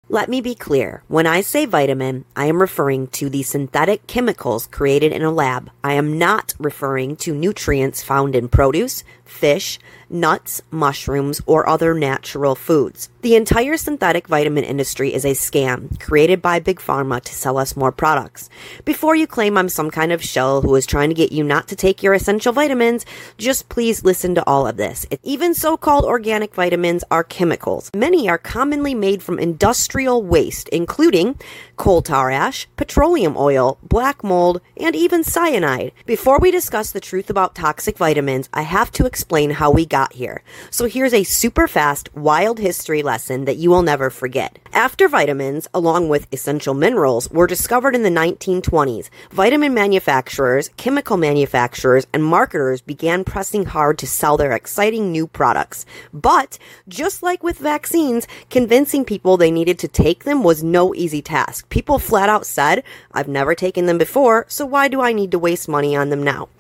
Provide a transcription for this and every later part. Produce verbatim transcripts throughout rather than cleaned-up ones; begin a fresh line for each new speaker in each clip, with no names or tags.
Let me be clear. When I say vitamin, I am referring to the synthetic chemicals created in a lab. I am not referring to nutrients found in produce, fish, nuts, mushrooms, or other natural foods. The entire synthetic vitamin industry is a scam created by Big Pharma to sell us more products. Before you claim I'm some kind of shill who is trying to get you not to take your essential vitamins, just please listen to all of this. Even so-called organic vitamins are chemicals. Many are commonly made from industrial waste, including coal tar ash, petroleum oil, black mold, and even cyanide. Before we discuss the truth about toxic vitamins, I have to explain how we got here. So here's a super fast, wild history lesson that you will never forget. After vitamins, along with essential minerals, were discovered in the nineteen twenties, vitamin manufacturers, chemical manufacturers, and marketers began pressing hard to sell their exciting new products. But, just like with vaccines, convincing people they needed to take them was no easy task. People flat out said, I've never taken them before, so why do I need to waste money on them now?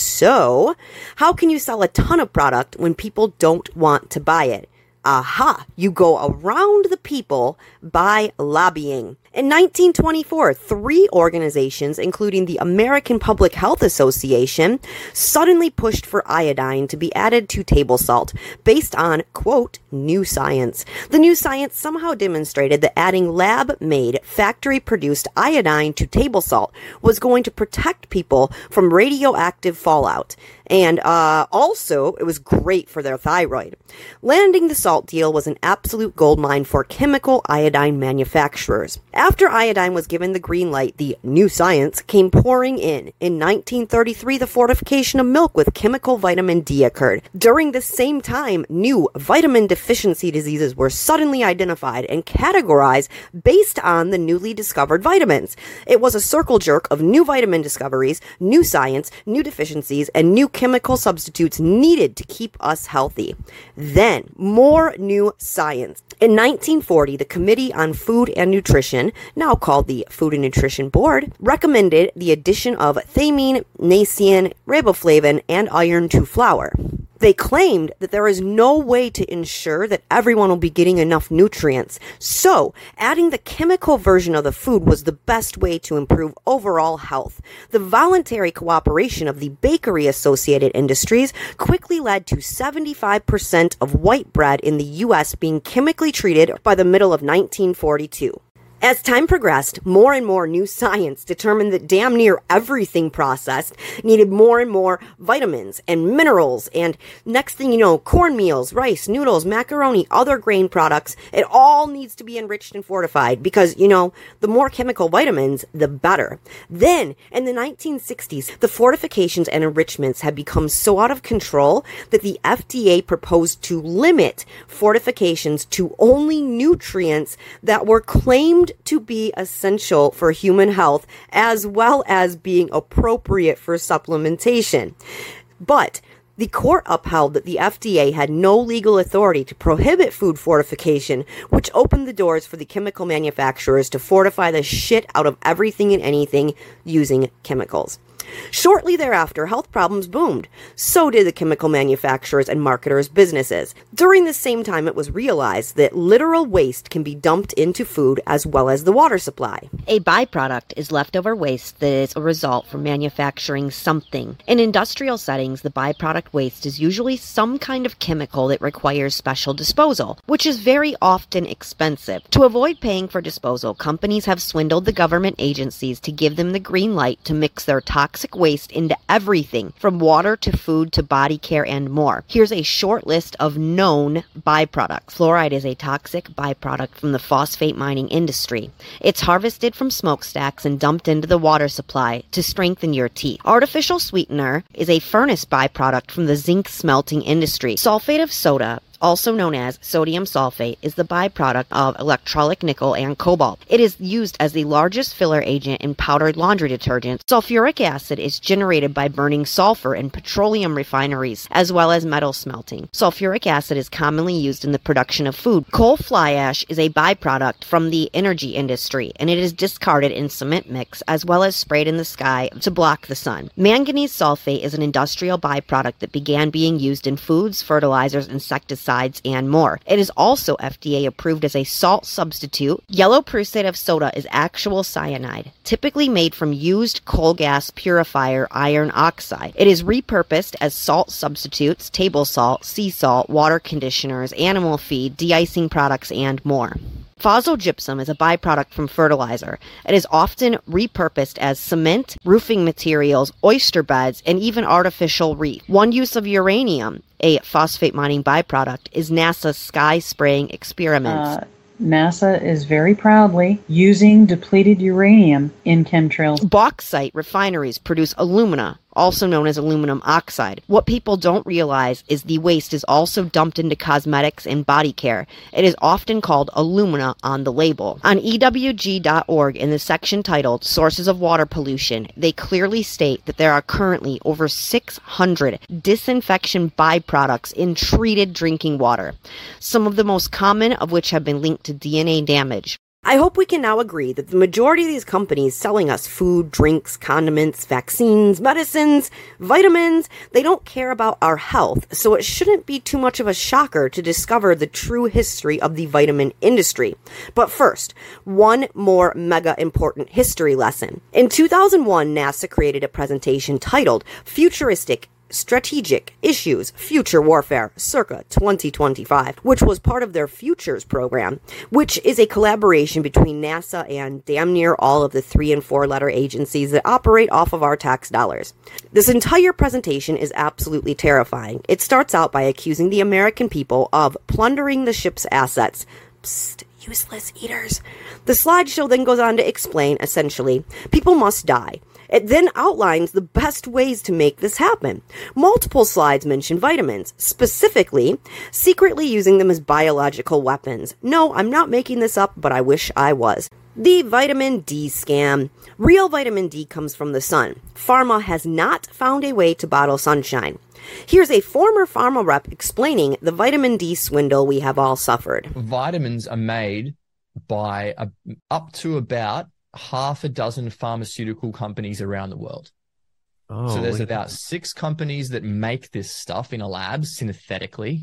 So, how can you sell a ton of product when people don't want to buy it? Aha! You go around the people by lobbying. In nineteen twenty-four, three organizations, including the American Public Health Association, suddenly pushed for iodine to be added to table salt, based on, quote, new science. The new science somehow demonstrated that adding lab-made, factory-produced iodine to table salt was going to protect people from radioactive fallout. And uh, also, it was great for their thyroid. Landing the salt deal was an absolute goldmine for chemical iodine manufacturers. After iodine was given the green light, the new science came pouring in. In nineteen thirty-three, the fortification of milk with chemical vitamin D occurred. During the same time, new vitamin deficiency diseases were suddenly identified and categorized based on the newly discovered vitamins. It was a circle jerk of new vitamin discoveries, new science, new deficiencies, and new chemical substitutes needed to keep us healthy. Then, more new science. In nineteen forty, the Committee on Food and Nutrition, now called the Food and Nutrition Board, recommended the addition of thiamine, niacin, riboflavin, and iron to flour. They claimed that there is no way to ensure that everyone will be getting enough nutrients. So, adding the chemical version of the food was the best way to improve overall health. The voluntary cooperation of the bakery-associated industries quickly led to seventy-five percent of white bread in the U S being chemically treated by the middle of nineteen forty-two. As time progressed, more and more new science determined that damn near everything processed needed more and more vitamins and minerals, and next thing you know, cornmeals, rice, noodles, macaroni, other grain products, it all needs to be enriched and fortified because, you know, the more chemical vitamins, the better. Then, in the nineteen sixties, the fortifications and enrichments had become so out of control that the F D A proposed to limit fortifications to only nutrients that were claimed to be essential for human health as well as being appropriate for supplementation. But the court upheld that the F D A had no legal authority to prohibit food fortification, which opened the doors for the chemical manufacturers to fortify the shit out of everything and anything using chemicals. Shortly thereafter, health problems boomed. So did the chemical manufacturers and marketers' businesses. During the same time, it was realized that literal waste can be dumped into food as well as the water supply. A byproduct is leftover waste that is a result from manufacturing something. In industrial settings, the byproduct waste is usually some kind of chemical that requires special disposal, which is very often expensive. To avoid paying for disposal, companies have swindled the government agencies to give them the green light to mix their toxic waste into everything from water to food to body care and more. Here's a short list of known byproducts. Fluoride is a toxic byproduct from the phosphate mining industry. It's harvested from smokestacks and dumped into the water supply to strengthen your teeth. Artificial sweetener is a furnace byproduct from the zinc smelting industry. Sulfate of soda, also known as sodium sulfate, is the byproduct of electrolytic nickel and cobalt. It is used as the largest filler agent in powdered laundry detergent. Sulfuric acid is generated by burning sulfur in petroleum refineries, as well as metal smelting. Sulfuric acid is commonly used in the production of food. Coal fly ash is a byproduct from the energy industry, and it is discarded in cement mix, as well as sprayed in the sky to block the sun. Manganese sulfate is an industrial byproduct that began being used in foods, fertilizers, insecticides, pesticides, and more. It is also F D A approved as a salt substitute. Yellow prussate of soda is actual cyanide, typically made from used coal gas purifier iron oxide. It is repurposed as salt substitutes, table salt, sea salt, water conditioners, animal feed, de-icing products, and more. Phosphogypsum is a byproduct from fertilizer. It is often repurposed as cement, roofing materials, oyster beds, and even artificial reef. One use of uranium, a phosphate mining byproduct, is NASA's sky spraying experiments.
Uh, NASA is very proudly using depleted uranium in chemtrails.
Bauxite refineries produce alumina, also known as aluminum oxide. What people don't realize is the waste is also dumped into cosmetics and body care. It is often called alumina on the label. On E W G dot org, in the section titled Sources of Water Pollution, they clearly state that there are currently over six hundred disinfection byproducts in treated drinking water, some of the most common of which have been linked to D N A damage. I hope we can now agree that the majority of these companies selling us food, drinks, condiments, vaccines, medicines, vitamins, they don't care about our health, so it shouldn't be too much of a shocker to discover the true history of the vitamin industry. But first, one more mega important history lesson. In two thousand one, NASA created a presentation titled Futuristic Strategic Issues, Future Warfare, circa twenty twenty-five, which was part of their Futures program, which is a collaboration between NASA and damn near all of the three and four letter agencies that operate off of our tax dollars. This entire presentation is absolutely terrifying. It starts out by accusing the American people of plundering the ship's assets. Psst, useless eaters. The slideshow then goes on to explain, essentially, people must die. It then outlines the best ways to make this happen. Multiple slides mention vitamins, specifically secretly using them as biological weapons. No, I'm not making this up, but I wish I was. The vitamin D scam. Real vitamin D comes from the sun. Pharma has not found a way to bottle sunshine. Here's a former pharma rep explaining the vitamin D swindle we have all suffered.
Vitamins are made by a, up to about half a dozen pharmaceutical companies around the world. Oh, so there's about six companies that make this stuff in a lab synthetically.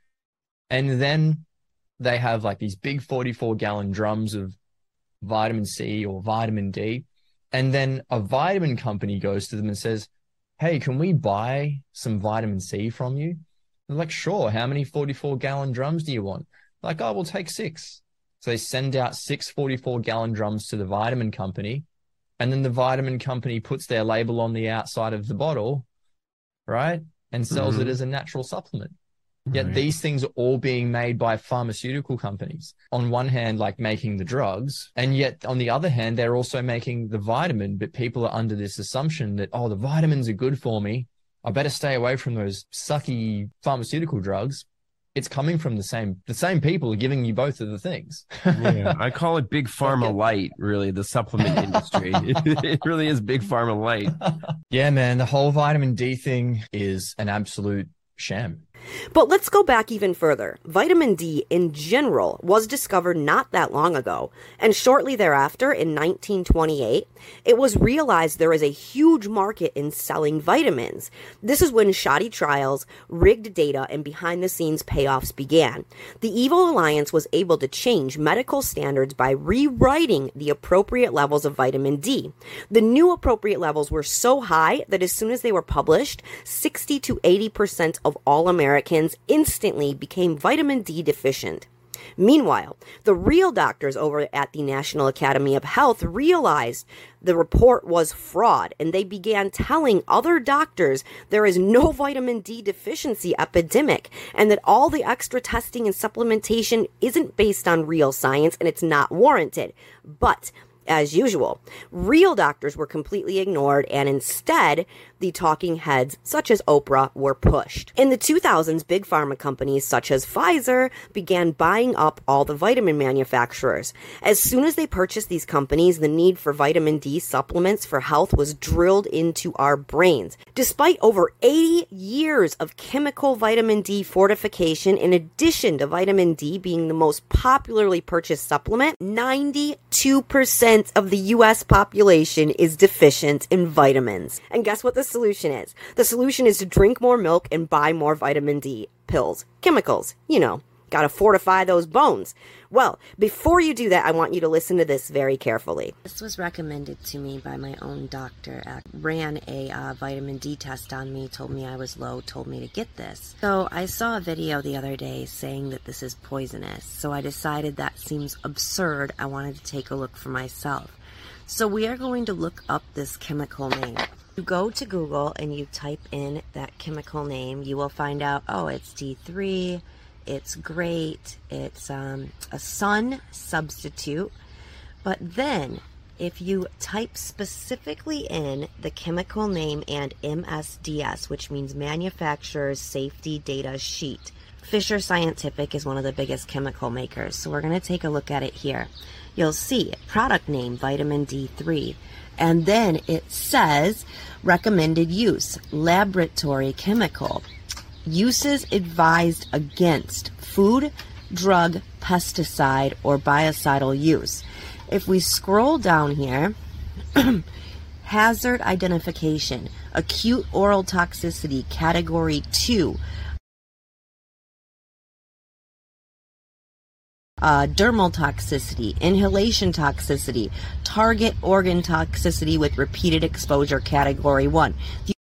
And then they have like these big forty-four gallon drums of vitamin C or vitamin D. And then a vitamin company goes to them and says, hey, can we buy some vitamin C from you? They're like, sure. How many forty-four gallon drums do you want? Like, oh, we'll take six. So they send out six forty-four gallon drums to the vitamin company, and then the vitamin company puts their label on the outside of the bottle, right? And sells mm-hmm. it as a natural supplement. Yet right. these things are all being made by pharmaceutical companies. On one hand, like making the drugs, and yet on the other hand, they're also making the vitamin, but people are under this assumption that, oh, the vitamins are good for me. I better stay away from those sucky pharmaceutical drugs. It's coming from the same, the same people are giving you both of the things.
Yeah, I call it big pharma light, really, the supplement industry. It really is big pharma light.
Yeah, man, the whole vitamin D thing is an absolute sham.
But let's go back even further. Vitamin D in general was discovered not that long ago, and shortly thereafter, in nineteen twenty-eight, it was realized there is a huge market in selling vitamins. This is when shoddy trials, rigged data, and behind-the-scenes payoffs began. The Evil Alliance was able to change medical standards by rewriting the appropriate levels of vitamin D. The new appropriate levels were so high that as soon as they were published, sixty to eighty percent of all Americans Americans instantly became vitamin D deficient. Meanwhile, the real doctors over at the National Academy of Health realized the report was fraud, and they began telling other doctors there is no vitamin D deficiency epidemic, and that all the extra testing and supplementation isn't based on real science and it's not warranted. But as usual, real doctors were completely ignored, and instead, the talking heads, such as Oprah, were pushed. In the two thousands, big pharma companies such as Pfizer began buying up all the vitamin manufacturers. As soon as they purchased these companies, the need for vitamin D supplements for health was drilled into our brains. Despite over eighty years of chemical vitamin D fortification, in addition to vitamin D being the most popularly purchased supplement, ninety-two percent of the U S population is deficient in vitamins. And guess what the solution is? The solution is to drink more milk and buy more vitamin D. pills, chemicals, you know, gotta fortify those bones. Well, before you do that, I want you to listen to this very carefully. This was recommended to me by my own doctor. I ran a uh, vitamin D test on me, told me I was low, told me to get this. So I saw a video the other day saying that this is poisonous. So I decided that seems absurd. I wanted to take a look for myself. So we are going to look up this chemical name. You go to Google and you type in that chemical name, you will find out, oh, it's D three, it's great, it's um, a sun substitute. But then, if you type specifically in the chemical name and M S D S, which means Manufacturer's Safety Data Sheet, Fisher Scientific is one of the biggest chemical makers, so we're going to take a look at it here. You'll see product name, vitamin D three, and then it says recommended use, laboratory chemical. Uses advised against food, drug, pesticide, or biocidal use. If we scroll down here, hazard identification, acute oral toxicity, category two, uh, dermal toxicity, inhalation toxicity, target organ toxicity with repeated exposure, category one. The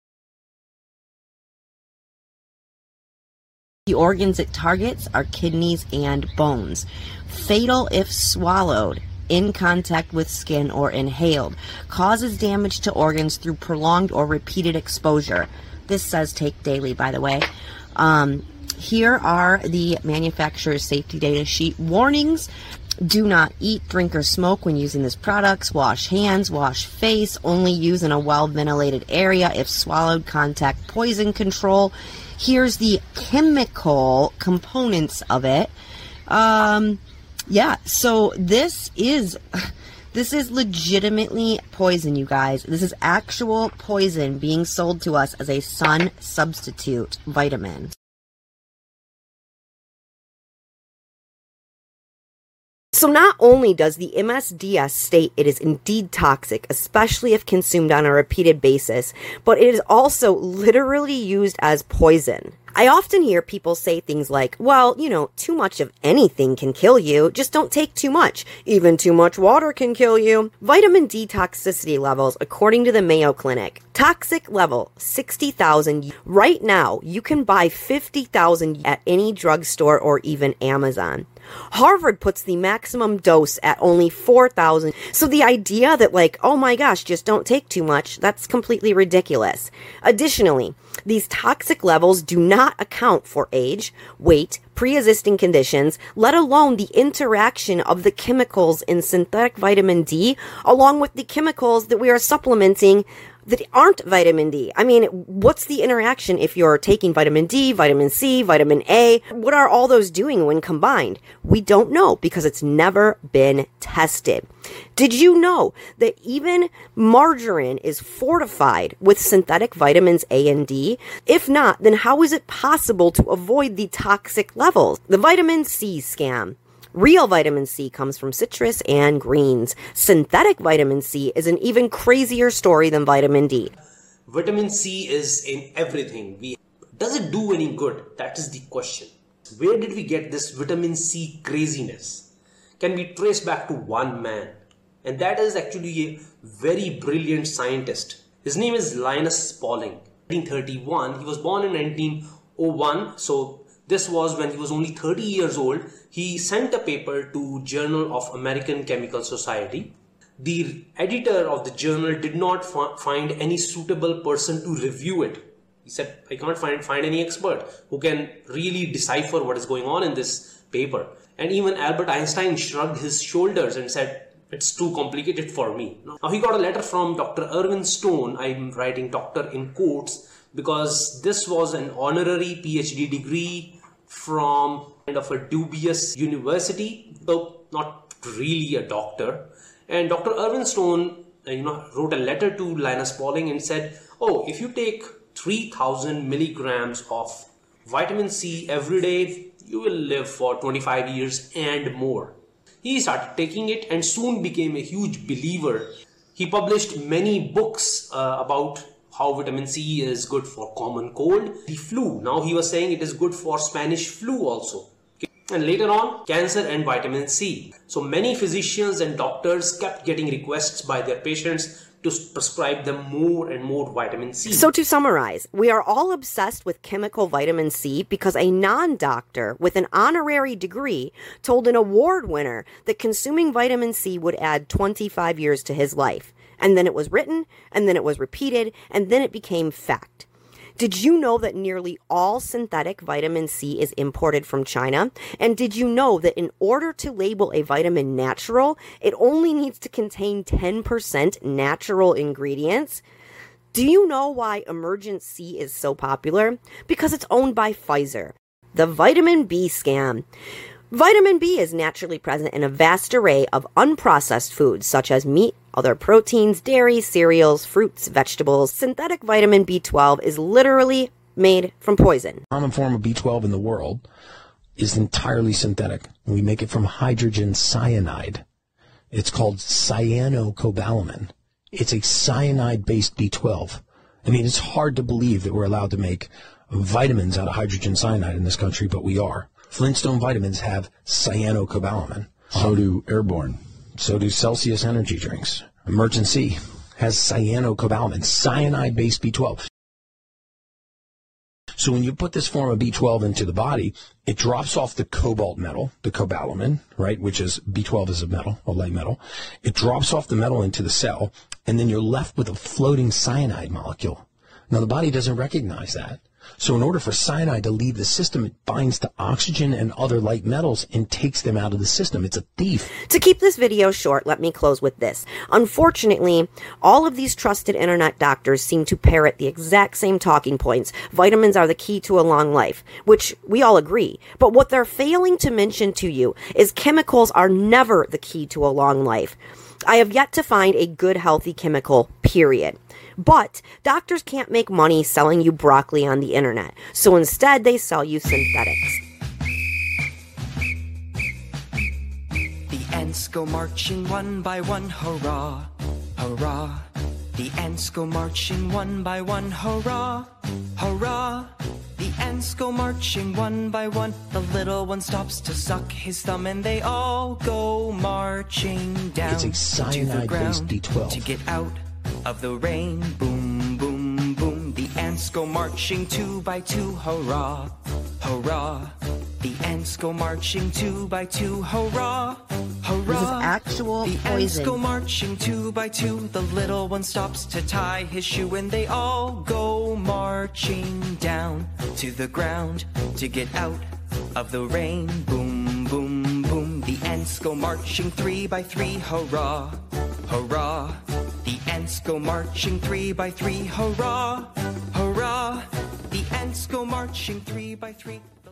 The organs it targets are kidneys and bones. Fatal if swallowed, in contact with skin, or inhaled. Causes damage to organs through prolonged or repeated exposure. This says take daily, by the way. Um, here are the manufacturer's safety data sheet. Warnings. Do not eat, drink, or smoke when using these products. Wash hands, wash face. Only use in a well-ventilated area. If swallowed, contact poison control. Here's the chemical components of it. Um, yeah, so this is, this is legitimately poison, you guys. This is actual poison being sold to us as a sun substitute vitamin. So not only does the M S D S state it is indeed toxic, especially if consumed on a repeated basis, but it is also literally used as poison. I often hear people say things like, well, you know, too much of anything can kill you, just don't take too much. Even too much water can kill you. Vitamin D toxicity levels, according to the Mayo Clinic, toxic level sixty thousand. Right now, you can buy fifty thousand at any drugstore or even Amazon. Harvard puts the maximum dose at only four thousand. So the idea that like, oh my gosh, just don't take too much, that's completely ridiculous. Additionally, these toxic levels do not account for age, weight, pre-existing conditions, let alone the interaction of the chemicals in synthetic vitamin D along with the chemicals that we are supplementing that aren't vitamin D. I mean, what's the interaction if you're taking vitamin D, vitamin C, vitamin A? What are all those doing when combined? We don't know because it's never been tested. Did you know that even margarine is fortified with synthetic vitamins A and D? If not, then how is it possible to avoid the toxic levels? The vitamin C scam. Real vitamin C comes from citrus and greens. Synthetic vitamin C is an even crazier story than vitamin D.
Vitamin C is in everything. We, does it do any good? That is the question. Where did we get this vitamin C craziness? Can be traced back to one man. And that is actually a very brilliant scientist. His name is Linus Pauling. nineteen thirty-one, he was born in nineteen oh one, so this was when he was only thirty years old. He sent a paper to Journal of American Chemical Society. The editor of the journal did not find any suitable person to review it. He said, I can't find, find any expert who can really decipher what is going on in this paper. And even Albert Einstein shrugged his shoulders and said, it's too complicated for me. Now he got a letter from Doctor Irving Stone. I'm writing doctor in quotes because this was an honorary PhD degree from kind of a dubious university, though not really a doctor. And Doctor Irving Stone, you know, wrote a letter to Linus Pauling and said, oh, if you take three thousand milligrams of vitamin C every day, you will live for twenty-five years and more. He started taking it and soon became a huge believer. He published many books uh, about how vitamin C is good for common cold, the flu. Now he was saying it is good for Spanish flu also. Okay. And later on, cancer and vitamin C. So many physicians and doctors kept getting requests by their patients to prescribe them more and more vitamin C.
So to summarize, we are all obsessed with chemical vitamin C because a non-doctor with an honorary degree told an award winner that consuming vitamin C would add twenty-five years to his life. And then it was written, and then it was repeated, and then it became fact. Did you know that nearly all synthetic vitamin C is imported from China? And did you know that in order to label a vitamin natural, it only needs to contain ten percent natural ingredients? Do you know why Emergent C is so popular? Because it's owned by Pfizer. The vitamin B scam. Vitamin B is naturally present in a vast array of unprocessed foods such as meat, other proteins, dairy, cereals, fruits, vegetables. Synthetic vitamin B twelve is literally made from poison.
The common form of B twelve in the world is entirely synthetic. We make it from hydrogen cyanide. It's called cyanocobalamin. It's a cyanide-based B twelve. I mean, it's hard to believe that we're allowed to make vitamins out of hydrogen cyanide in this country, but we are. Flintstone vitamins have cyanocobalamin.
So do Airborne.
So do Celsius energy drinks. Emergent C has cyanocobalamin, cyanide-based B twelve. So when you put this form of B twelve into the body, it drops off the cobalt metal, the cobalamin, right, which is B twelve is a metal, a light metal. It drops off the metal into the cell, and then you're left with a floating cyanide molecule. Now, the body doesn't recognize that. So in order for cyanide to leave the system, it binds to oxygen and other light metals and takes them out of the system. It's a thief.
To keep this video short, let me close with this. Unfortunately, all of these trusted internet doctors seem to parrot the exact same talking points. Vitamins are the key to a long life, which we all agree. But what they're failing to mention to you is chemicals are never the key to a long life. I have yet to find a good, healthy chemical, period. But doctors can't make money selling you broccoli on the internet, so instead they sell you synthetics.
The ants go marching one by one, hurrah, hurrah. The ants go marching one by one, hurrah, hurrah. The ants go marching one by one. The little one stops to suck his thumb, and they all go marching down
It's a cyanide-based B twelve.
to get out of the rain. Boom, boom, boom. The ants go marching two by two, hurrah, hurrah. The ants go marching two by two, hurrah, hurrah.
This is actual
The
poison.
ants go marching two by two. The little one stops to tie his shoe, and they all go marching down to the ground to get out of the rain. Boom, boom, boom. The ants go marching three by three, hurrah, hurrah. The ants go marching three by three, hurrah, hurrah. The ants go marching three by three.